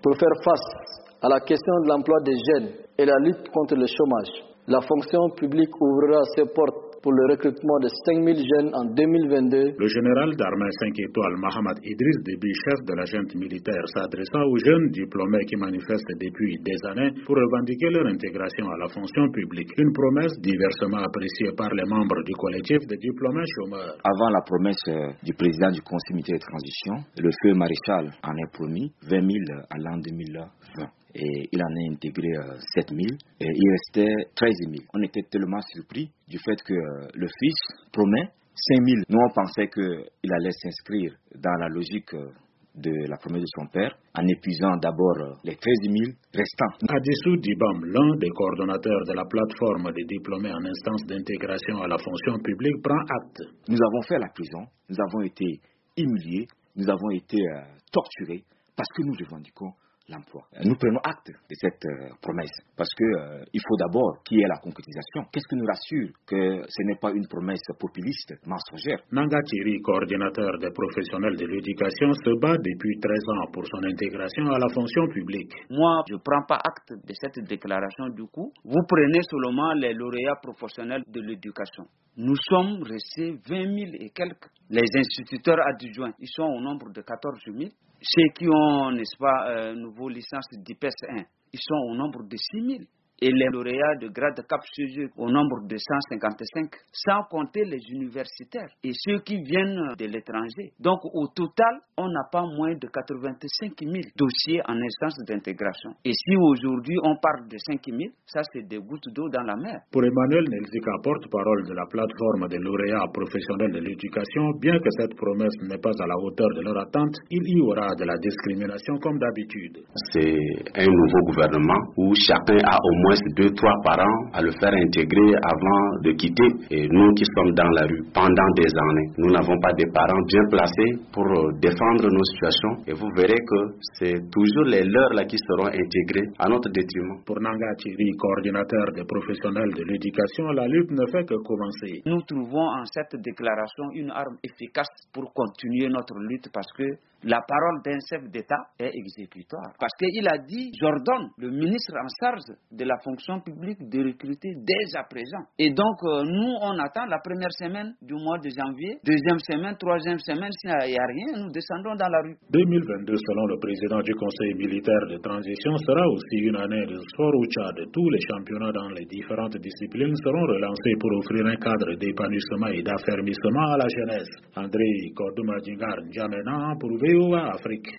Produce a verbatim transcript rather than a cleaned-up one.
Pour faire face à la question de l'emploi des jeunes et la lutte contre le chômage, la fonction publique ouvrira ses portes pour le recrutement de cinq mille jeunes en deux mille vingt-deux. Le général d'armée cinq étoiles Mohamed Idriss Déby, chef de la junte militaire, s'adressant aux jeunes diplômés qui manifestent depuis des années pour revendiquer leur intégration à la fonction publique. Une promesse diversement appréciée par les membres du collectif des diplômés chômeurs. Avant la promesse du président du conseil militaire de transition, le feu maréchal en a promis vingt mille à l'an deux mille vingt. Et il en a intégré euh, sept mille et il restait treize mille. On était tellement surpris du fait que euh, le fils promet cinq mille. Nous, on pensait qu'il allait s'inscrire dans la logique euh, de la promesse de son père en épuisant d'abord euh, les treize mille restants. Adissou Dibam, l'un des coordonnateurs de la plateforme des diplômés en instance d'intégration à la fonction publique, prend acte. Nous avons fait la prison, nous avons été humiliés, nous avons été euh, torturés parce que nous revendiquons l'emploi. Nous prenons acte de cette euh, promesse parce que euh, il faut d'abord qu'il y ait la concrétisation. Qu'est-ce qui nous rassure que ce n'est pas une promesse populiste, mensongère? Nanga Thierry, coordinateur des professionnels de l'éducation, se bat depuis treize ans pour son intégration à la fonction publique. Moi, je ne prends pas acte de cette déclaration du coup. Vous prenez seulement les lauréats professionnels de l'éducation. Nous sommes restés vingt mille et quelques. Les instituteurs adjoints, ils sont au nombre de quatorze mille. Ceux qui ont, n'est-ce pas, euh, nouveau licence d'I P E S un, ils sont au nombre de six mille. Et les lauréats de grade Cap C G au nombre de cent cinquante-cinq, sans compter les universitaires et ceux qui viennent de l'étranger. Donc au total, on n'a pas moins de quatre-vingt-cinq mille dossiers en instance d'intégration. Et si aujourd'hui on parle de cinq mille, ça c'est des gouttes d'eau dans la mer. Pour Emmanuel Nelzika, porte-parole de la plateforme des lauréats professionnels de l'éducation, bien que cette promesse n'est pas à la hauteur de leur attente, il y aura de la discrimination comme d'habitude. C'est un nouveau gouvernement où chacun a au moins deux, trois parents à le faire intégrer avant de quitter. Et nous qui sommes dans la rue pendant des années, nous n'avons pas des parents bien placés pour défendre nos situations. Et vous verrez que c'est toujours les leurs là qui seront intégrés à notre détriment. Pour Nanga Thierry, coordinateur des professionnels de l'éducation, la lutte ne fait que commencer. Nous trouvons en cette déclaration une arme efficace pour continuer notre lutte parce que la parole d'un chef d'État est exécutoire. Parce qu'il a dit, j'ordonne le ministre en charge de la fonction publique de recruter dès à présent. Et donc, euh, nous, on attend la première semaine du mois de janvier, deuxième semaine, troisième semaine, s'il n'y a rien, nous descendons dans la rue. deux mille vingt-deux, selon le président du Conseil militaire de transition, sera aussi une année de sport au Tchad. Tous les championnats dans les différentes disciplines seront relancés pour offrir un cadre d'épanouissement et d'affermissement à la jeunesse. André Kordouma Djingar N'Djamena pour V O A Afrique.